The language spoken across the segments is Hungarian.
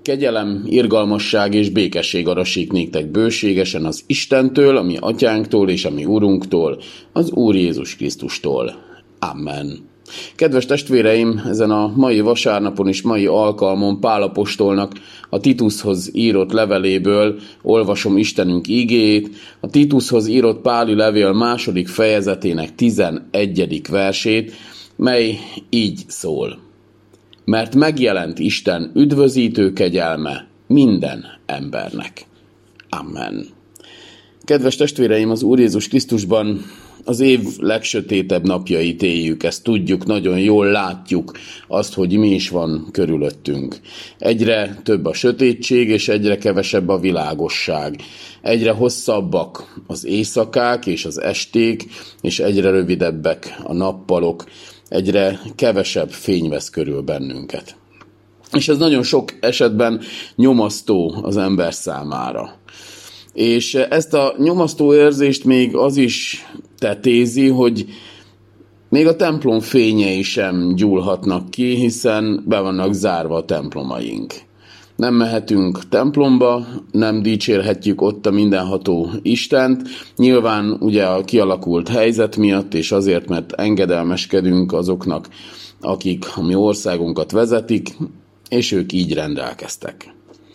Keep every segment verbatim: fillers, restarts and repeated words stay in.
Kegyelem, irgalmasság és békesség arassék néktek bőségesen az Istentől, a mi atyánktól és a mi Urunktól, az Úr Jézus Krisztustól. Amen. Kedves testvéreim, ezen a mai vasárnapon és mai alkalmon Pál apostolnak a Titushoz írott leveléből olvasom Istenünk ígéjét, a Titushoz írott Páli levél második fejezetének tizenegyedik versét, mely így szól. Mert megjelent Isten üdvözítő kegyelme minden embernek. Amen. Kedves testvéreim, az Úr Jézus Krisztusban az év legsötétebb napjait éljük, ezt tudjuk, nagyon jól látjuk azt, hogy mi is van körülöttünk. Egyre több a sötétség, és egyre kevesebb a világosság. Egyre hosszabbak az éjszakák és az esték, és egyre rövidebbek a nappalok. Egyre kevesebb fény vesz körül bennünket. És ez nagyon sok esetben nyomasztó az ember számára. És ezt a nyomasztó érzést még az is tetézi, hogy még a templom fényei sem gyúlhatnak ki, hiszen be vannak zárva a templomaink. Nem mehetünk templomba, nem dicsérhetjük ott a mindenható Istent, nyilván ugye a kialakult helyzet miatt, és azért, mert engedelmeskedünk azoknak, akik a mi országunkat vezetik, és ők így rendelkeztek.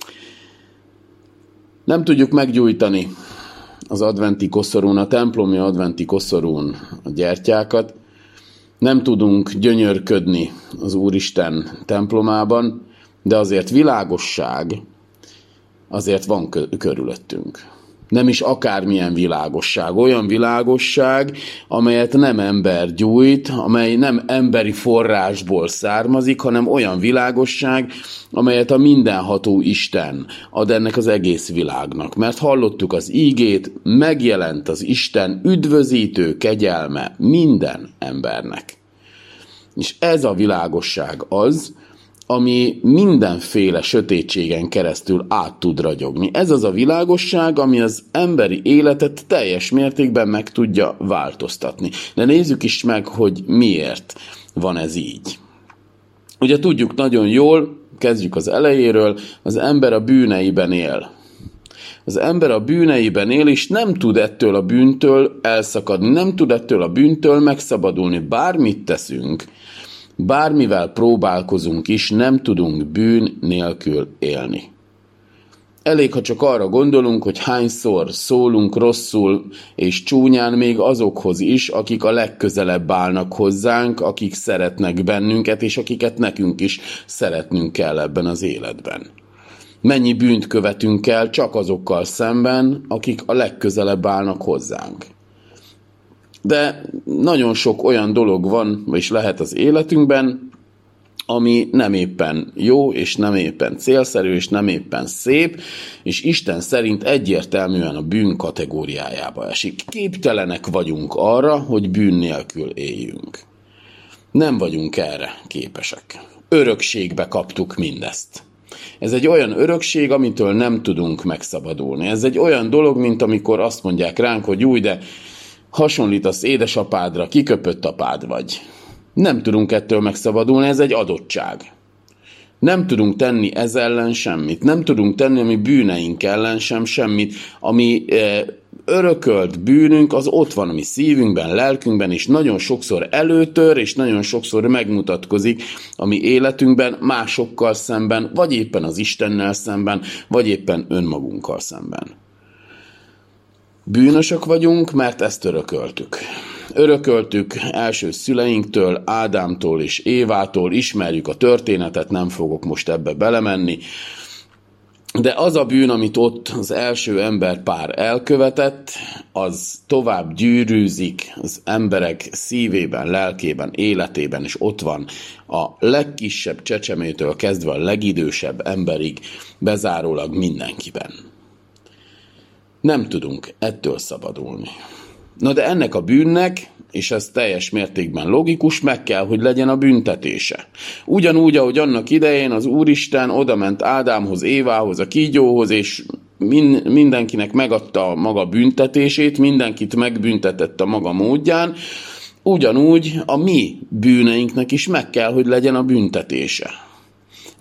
Nem tudjuk meggyújtani az adventi koszorún, a templomi adventi koszorún a gyertyákat, nem tudunk gyönyörködni az Úristen templomában, de azért világosság azért van körülöttünk. Nem is akármilyen világosság, olyan világosság, amelyet nem ember gyújt, amely nem emberi forrásból származik, hanem olyan világosság, amelyet a mindenható Isten ad ennek az egész világnak. Mert hallottuk az ígét, megjelent az Isten üdvözítő kegyelme minden embernek. És ez a világosság az, ami mindenféle sötétségen keresztül át tud ragyogni. Ez az a világosság, ami az emberi életet teljes mértékben meg tudja változtatni. De nézzük is meg, hogy miért van ez így. Ugye tudjuk nagyon jól, kezdjük az elejéről, az ember a bűneiben él. Az ember a bűneiben él, és nem tud ettől a bűntől elszakadni, nem tud ettől a bűntől megszabadulni. Bármit teszünk, bármivel próbálkozunk is, nem tudunk bűn nélkül élni. Elég, ha csak arra gondolunk, hogy hányszor szólunk rosszul és csúnyán még azokhoz is, akik a legközelebb állnak hozzánk, akik szeretnek bennünket, és akiket nekünk is szeretnünk kell ebben az életben. Mennyi bűnt követünk el csak azokkal szemben, akik a legközelebb állnak hozzánk. De nagyon sok olyan dolog van, és lehet az életünkben, ami nem éppen jó, és nem éppen célszerű, és nem éppen szép, és Isten szerint egyértelműen a bűn kategóriájába esik. Képtelenek vagyunk arra, hogy bűn nélkül éljünk. Nem vagyunk erre képesek. Örökségbe kaptuk mindezt. Ez egy olyan örökség, amitől nem tudunk megszabadulni. Ez egy olyan dolog, mint amikor azt mondják ránk, hogy új, de hasonlítasz édesapádra, kiköpött apád vagy. Nem tudunk ettől megszabadulni, ez egy adottság. Nem tudunk tenni ez ellen semmit. Nem tudunk tenni a mi bűneink ellen sem semmit. Ami e, örökölt bűnünk, az ott van a mi szívünkben, lelkünkben, és nagyon sokszor előtör, és nagyon sokszor megmutatkozik a mi életünkben, másokkal szemben, vagy éppen az Istennel szemben, vagy éppen önmagunkkal szemben. Bűnösök vagyunk, mert ezt örököltük. Örököltük első szüleinktől, Ádámtól és Évától, ismerjük a történetet, nem fogok most ebbe belemenni. De az a bűn, amit ott az első emberpár elkövetett, az tovább gyűrűzik az emberek szívében, lelkében, életében, és ott van a legkisebb csecsemétől kezdve a legidősebb emberig, bezárólag mindenkiben. Nem tudunk ettől szabadulni. Na de ennek a bűnnek, és ez teljes mértékben logikus, meg kell, hogy legyen a büntetése. Ugyanúgy, ahogy annak idején az Úristen odament Ádámhoz, Évához, a kígyóhoz, és min- mindenkinek megadta a maga büntetését, mindenkit megbüntetett a maga módján, ugyanúgy a mi bűneinknek is meg kell, hogy legyen a büntetése.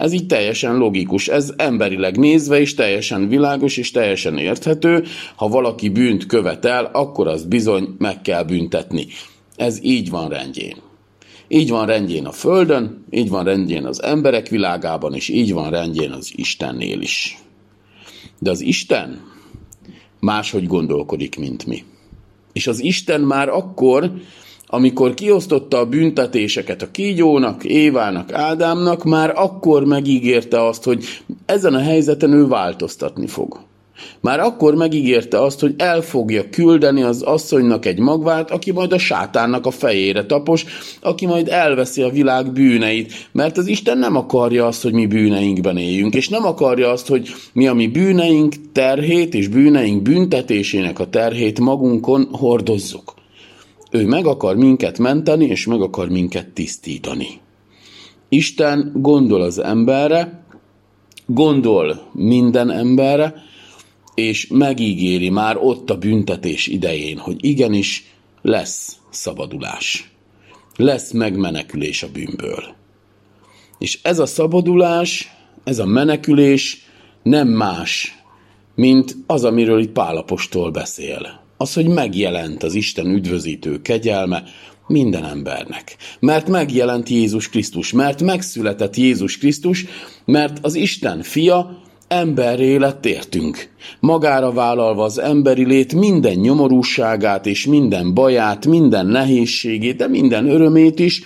Ez így teljesen logikus, ez emberileg nézve is teljesen világos és teljesen érthető. Ha valaki bűnt követel, akkor azt bizony meg kell büntetni. Ez így van rendjén. Így van rendjén a Földön, így van rendjén az emberek világában, és így van rendjén az Istennél is. De az Isten máshogy gondolkodik, mint mi. És az Isten már akkor, amikor kiosztotta a büntetéseket a kígyónak, Évának, Ádámnak, már akkor megígérte azt, hogy ezen a helyzeten ő változtatni fog. Már akkor megígérte azt, hogy el fogja küldeni az asszonynak egy magvát, aki majd a sátánnak a fejére tapos, aki majd elveszi a világ bűneit, mert az Isten nem akarja azt, hogy mi bűneinkben éljünk, és nem akarja azt, hogy mi a mi bűneink terhét és bűneink büntetésének a terhét magunkon hordozzuk. Ő meg akar minket menteni, és meg akar minket tisztítani. Isten gondol az emberre, gondol minden emberre, és megígéri már ott a büntetés idején, hogy igenis lesz szabadulás. Lesz megmenekülés a bűnből. És ez a szabadulás, ez a menekülés nem más, mint az, amiről itt Pál apostol beszél. Az, hogy megjelent az Isten üdvözítő kegyelme minden embernek. Mert megjelent Jézus Krisztus, mert megszületett Jézus Krisztus, mert az Isten fia emberré lett értünk. Magára vállalva az emberi lét minden nyomorúságát és minden baját, minden nehézségét, de minden örömét is,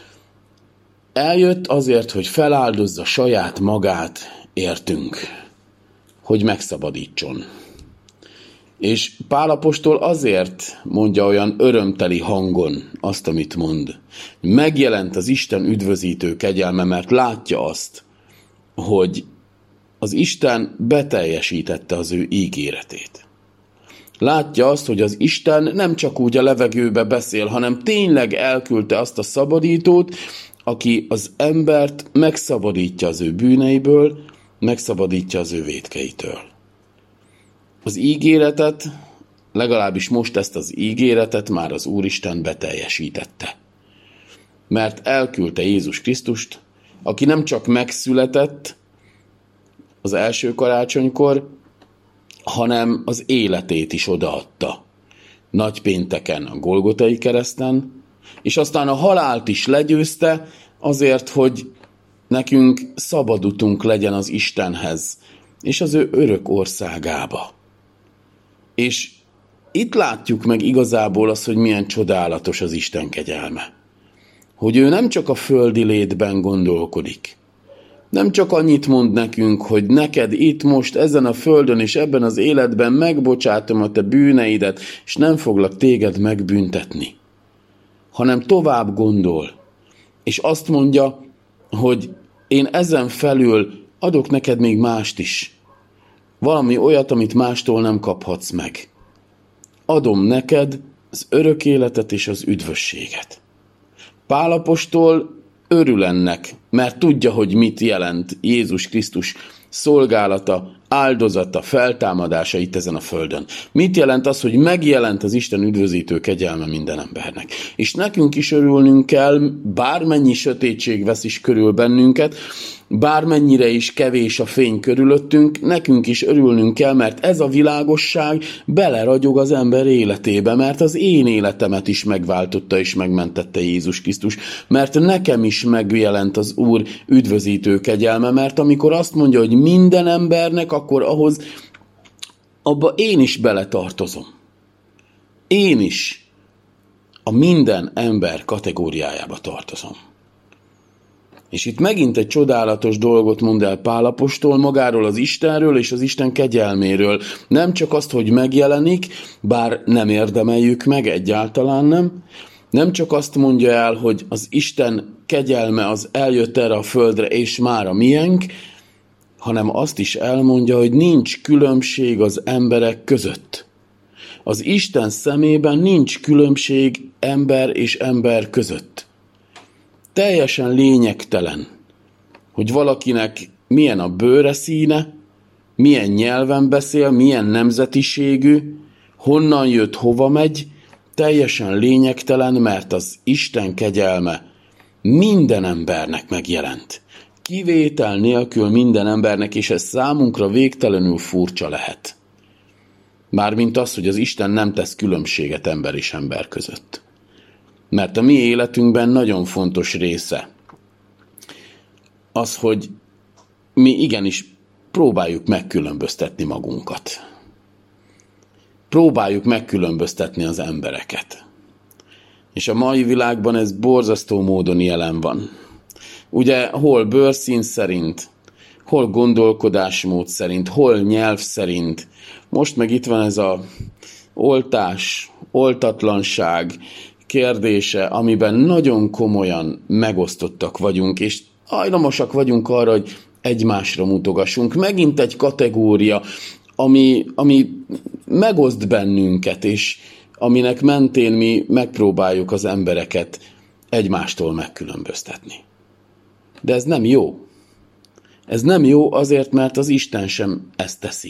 eljött azért, hogy feláldozza saját magát értünk, hogy megszabadítson. És Pál apostol azért mondja olyan örömteli hangon azt, amit mond. Megjelent az Isten üdvözítő kegyelme, mert látja azt, hogy az Isten beteljesítette az ő ígéretét. Látja azt, hogy az Isten nem csak úgy a levegőbe beszél, hanem tényleg elküldte azt a szabadítót, aki az embert megszabadítja az ő bűneiből, megszabadítja az ő vétkeitől. Az ígéretet, legalábbis most ezt az ígéretet már az Úristen beteljesítette. Mert elküldte Jézus Krisztust, aki nem csak megszületett az első karácsonykor, hanem az életét is odaadta. Nagypénteken a Golgotai kereszten, és aztán a halált is legyőzte azért, hogy nekünk szabad utunk legyen az Istenhez, és az ő örök országába. És itt látjuk meg igazából azt, hogy milyen csodálatos az Isten kegyelme. Hogy ő nem csak a földi létben gondolkodik, nem csak annyit mond nekünk, hogy neked itt most ezen a földön és ebben az életben megbocsátom a te bűneidet, és nem foglak téged megbüntetni, hanem tovább gondol, és azt mondja, hogy én ezen felül adok neked még mást is. Valami olyat, amit mástól nem kaphatsz meg. Adom neked az örök életet és az üdvösséget. Pál apostol örül ennek, mert tudja, hogy mit jelent Jézus Krisztus szolgálata, áldozata, feltámadása itt ezen a földön. Mit jelent az, hogy megjelent az Isten üdvözítő kegyelme minden embernek. És nekünk is örülnünk kell, bármennyi sötétség vesz is körül bennünket, bármennyire is kevés a fény körülöttünk, nekünk is örülnünk kell, mert ez a világosság beleragyog az ember életébe, mert az én életemet is megváltotta és megmentette Jézus Krisztus, mert nekem is megjelent az Úr üdvözítő kegyelme, mert amikor azt mondja, hogy minden embernek, akkor ahhoz, abba én is beletartozom. Én is a minden ember kategóriájába tartozom. És itt megint egy csodálatos dolgot mond el Pál apostol magáról az Istenről és az Isten kegyelméről. Nem csak azt, hogy megjelenik, bár nem érdemeljük meg, egyáltalán nem. Nem csak azt mondja el, hogy az Isten kegyelme az eljött erre a földre, és már a miénk, hanem azt is elmondja, hogy nincs különbség az emberek között. Az Isten szemében nincs különbség ember és ember között. Teljesen lényegtelen, hogy valakinek milyen a bőre színe, milyen nyelven beszél, milyen nemzetiségű, honnan jött, hova megy, teljesen lényegtelen, mert az Isten kegyelme minden embernek megjelent. Kivétel nélkül minden embernek, és ez számunkra végtelenül furcsa lehet. Mármint az, hogy az Isten nem tesz különbséget ember és ember között. Mert a mi életünkben nagyon fontos része az, hogy mi igenis próbáljuk megkülönböztetni magunkat. Próbáljuk megkülönböztetni az embereket. És a mai világban ez borzasztó módon jelen van. Ugye hol bőrszín szerint, hol gondolkodásmód szerint, hol nyelv szerint. Most meg itt van ez a oltás, oltatlanság kérdése, amiben nagyon komolyan megosztottak vagyunk, és hajlamosak vagyunk arra, hogy egymásra mutogassunk. Megint egy kategória, ami, ami megoszt bennünket, és aminek mentén mi megpróbáljuk az embereket egymástól megkülönböztetni. De ez nem jó. Ez nem jó azért, mert az Isten sem ezt teszi.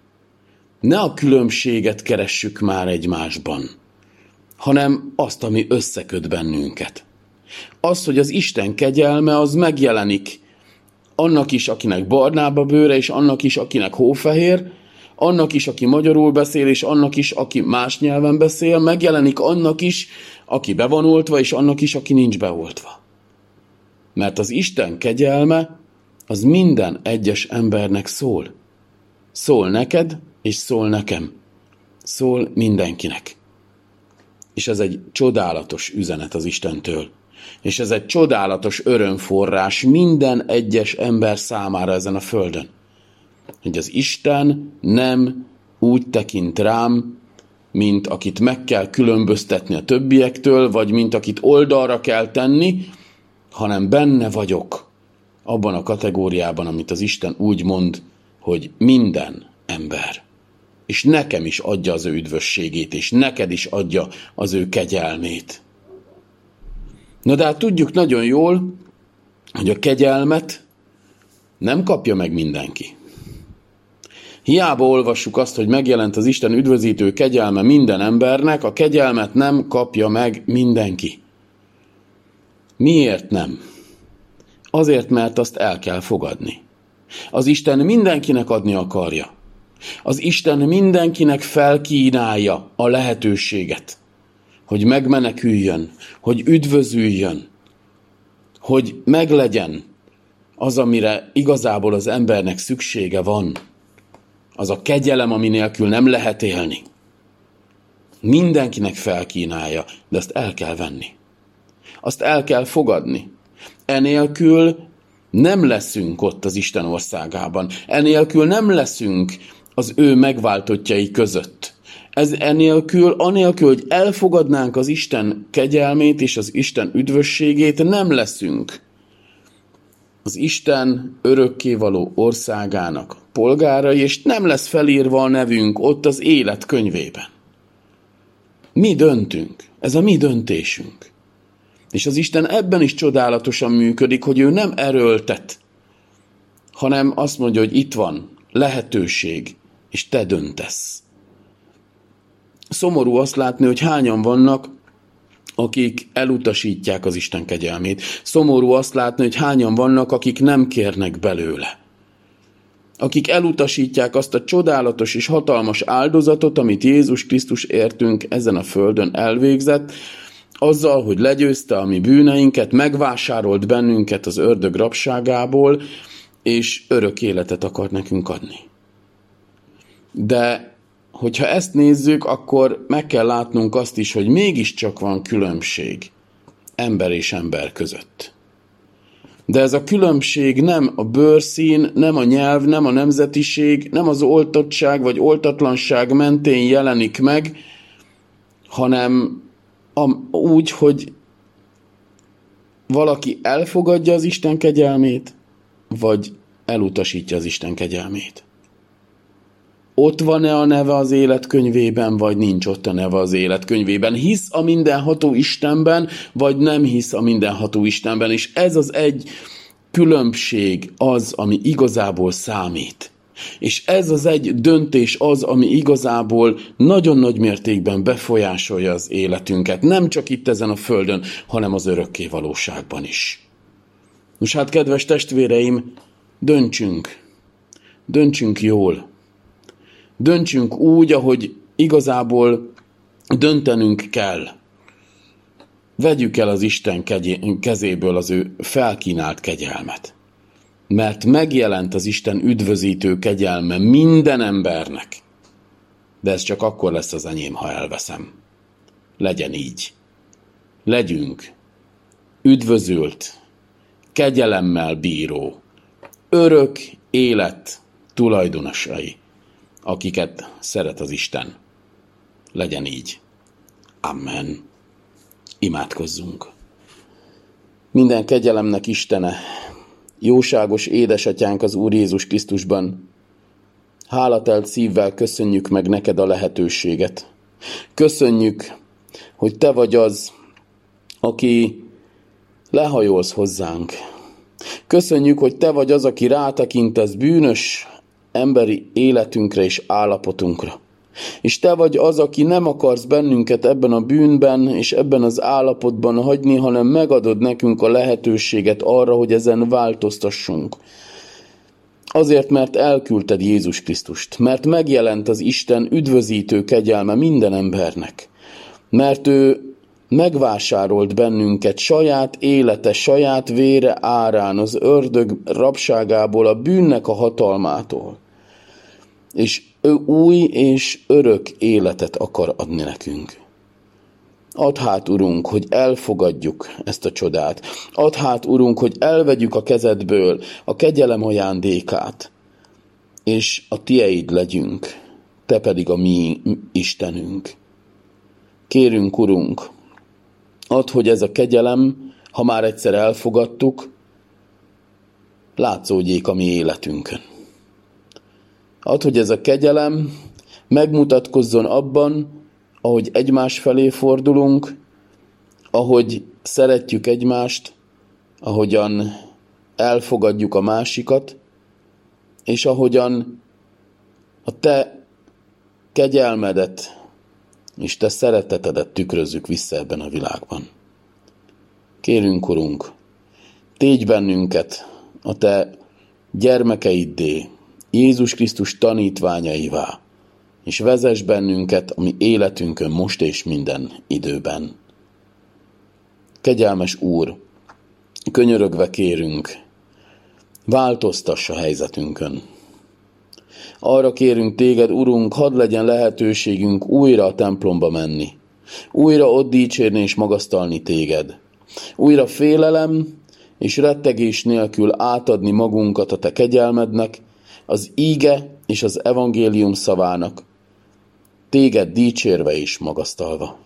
Ne a különbséget keressük már egymásban, hanem azt, ami összeköt bennünket. Az, hogy az Isten kegyelme, az megjelenik annak is, akinek barnább a bőre, és annak is, akinek hófehér, annak is, aki magyarul beszél, és annak is, aki más nyelven beszél, megjelenik annak is, aki be van oltva, és annak is, aki nincs beoltva. Mert az Isten kegyelme az minden egyes embernek szól. Szól neked, és szól nekem. Szól mindenkinek. És ez egy csodálatos üzenet az Istentől. És ez egy csodálatos örömforrás minden egyes ember számára ezen a földön. Hogy az Isten nem úgy tekint rám, mint akit meg kell különböztetni a többiektől, vagy mint akit oldalra kell tenni, hanem benne vagyok abban a kategóriában, amit az Isten úgy mond, hogy minden ember. És nekem is adja az ő üdvösségét, és neked is adja az ő kegyelmét. Na de hát tudjuk nagyon jól, hogy a kegyelmet nem kapja meg mindenki. Hiába olvassuk azt, hogy megjelent az Isten üdvözítő kegyelme minden embernek, a kegyelmet nem kapja meg mindenki. Miért nem? Azért, mert azt el kell fogadni. Az Isten mindenkinek adni akarja. Az Isten mindenkinek felkínálja a lehetőséget, hogy megmeneküljön, hogy üdvözüljön, hogy meglegyen az, amire igazából az embernek szüksége van. Az a kegyelem, ami nélkül nem lehet élni. Mindenkinek felkínálja, de azt el kell venni. Azt el kell fogadni. Enélkül nem leszünk ott az Isten országában. Enélkül nem leszünk az ő megváltottjai között. Ez enélkül, anélkül, hogy elfogadnánk az Isten kegyelmét és az Isten üdvösségét, nem leszünk az Isten örökkévaló országának polgárai, és nem lesz felírva a nevünk ott az élet könyvében. Mi döntünk, ez a mi döntésünk. És az Isten ebben is csodálatosan működik, hogy ő nem erőltet, hanem azt mondja, hogy itt van lehetőség, és te döntesz. Szomorú azt látni, hogy hányan vannak, akik elutasítják az Isten kegyelmét. Szomorú azt látni, hogy hányan vannak, akik nem kérnek belőle. Akik elutasítják azt a csodálatos és hatalmas áldozatot, amit Jézus Krisztus értünk ezen a földön elvégzett, azzal, hogy legyőzte a mi bűneinket, megvásárolt bennünket az ördög rabságából, és örök életet akar nekünk adni. De hogyha ezt nézzük, akkor meg kell látnunk azt is, hogy mégiscsak van különbség ember és ember között. De ez a különbség nem a bőrszín, nem a nyelv, nem a nemzetiség, nem az oltottság vagy oltatlanság mentén jelenik meg, hanem úgy, hogy valaki elfogadja az Isten kegyelmét, vagy elutasítja az Isten kegyelmét. Ott van-e a neve az életkönyvében, vagy nincs ott a neve az életkönyvében? Hisz a mindenható Istenben, vagy nem hisz a mindenható Istenben? És ez az egy különbség az, ami igazából számít. És ez az egy döntés az, ami igazából nagyon nagy mértékben befolyásolja az életünket. Nem csak itt ezen a földön, hanem az örökké valóságban is. Nos hát, kedves testvéreim, döntsünk. Döntsünk jól. Döntsünk úgy, ahogy igazából döntenünk kell. Vegyük el az Isten kezéből az ő felkínált kegyelmet. Mert megjelent az Isten üdvözítő kegyelme minden embernek. De ez csak akkor lesz az enyém, ha elveszem. Legyen így. Legyünk üdvözült, kegyelemmel bíró, örök élet tulajdonosai, akiket szeret az Isten. Legyen így. Amen. Imádkozzunk. Minden kegyelemnek Istene, jóságos édesatyánk az Úr Jézus Krisztusban, hálatelt szívvel köszönjük meg neked a lehetőséget. Köszönjük, hogy te vagy az, aki lehajolsz hozzánk. Köszönjük, hogy te vagy az, aki rátekintesz bűnös emberi életünkre és állapotunkra. És te vagy az, aki nem akarsz bennünket ebben a bűnben és ebben az állapotban hagyni, hanem megadod nekünk a lehetőséget arra, hogy ezen változtassunk. Azért, mert elküldted Jézus Krisztust, mert megjelent az Isten üdvözítő kegyelme minden embernek, mert ő megvásárolt bennünket saját élete, saját vére árán, az ördög rabságából, a bűnnek a hatalmától. És ő új és örök életet akar adni nekünk. Add hát, Urunk, hogy elfogadjuk ezt a csodát. Add hát, Urunk, hogy elvegyük a kezedből a kegyelem ajándékát, és a tieid legyünk, te pedig a mi Istenünk. Kérünk, Urunk, add, hogy ez a kegyelem, ha már egyszer elfogadtuk, látszódjék a mi életünkön. Add, hogy ez a kegyelem megmutatkozzon abban, ahogy egymás felé fordulunk, ahogy szeretjük egymást, ahogyan elfogadjuk a másikat, és ahogyan a te kegyelmedet és te szeretetedet tükrözzük vissza ebben a világban. Kérünk, Urunk, tégy bennünket a te gyermekeiddé, Jézus Krisztus tanítványaivá, és vezess bennünket a mi életünkön most és minden időben. Kegyelmes Úr, könyörögve kérünk, változtass a helyzetünkön. Arra kérünk téged, Urunk, hadd legyen lehetőségünk újra a templomba menni, újra ott dicsérni és magasztalni téged, újra félelem és rettegés nélkül átadni magunkat a te kegyelmednek, az íge és az evangélium szavának, téged dicsérve és magasztalva.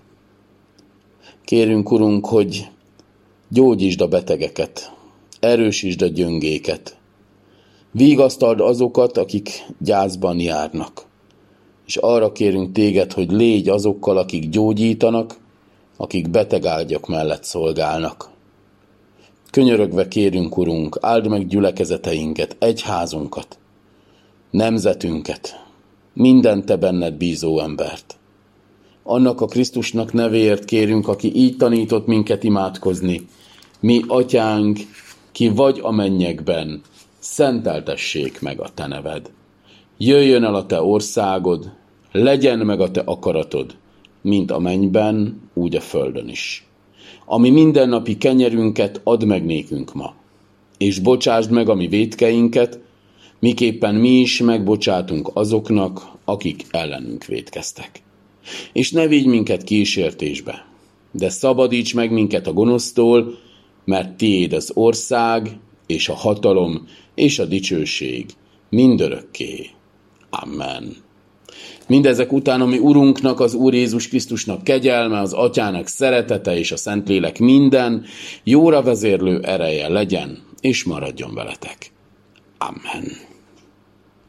Kérünk, Urunk, hogy gyógyítsd a betegeket, erősítsd a gyöngéket, vigasztald azokat, akik gyászban járnak, és arra kérünk téged, hogy légy azokkal, akik gyógyítanak, akik betegágyak mellett szolgálnak. Könyörögve kérünk, Urunk, áld meg gyülekezeteinket, egyházunkat, nemzetünket, minden te benned bízó embert. Annak a Krisztusnak nevéért kérünk, aki így tanított minket imádkozni. Mi, Atyánk, ki vagy a mennyekben, szenteltessék meg a te neved. Jöjjön el a te országod, legyen meg a te akaratod, mint a mennyben, úgy a földön is. Ami mindennapi kenyerünket add meg nékünk ma, és bocsásd meg a mi vétkeinket, miképpen mi is megbocsátunk azoknak, akik ellenünk vétkeztek. És ne vigy minket kísértésbe, de szabadíts meg minket a gonosztól, mert tiéd az ország, és a hatalom, és a dicsőség mindörökké. Amen. Mindezek után, ami Urunknak, az Úr Jézus Krisztusnak kegyelme, az Atyának szeretete és a Szentlélek minden jóra vezérlő ereje legyen, és maradjon veletek. Amen.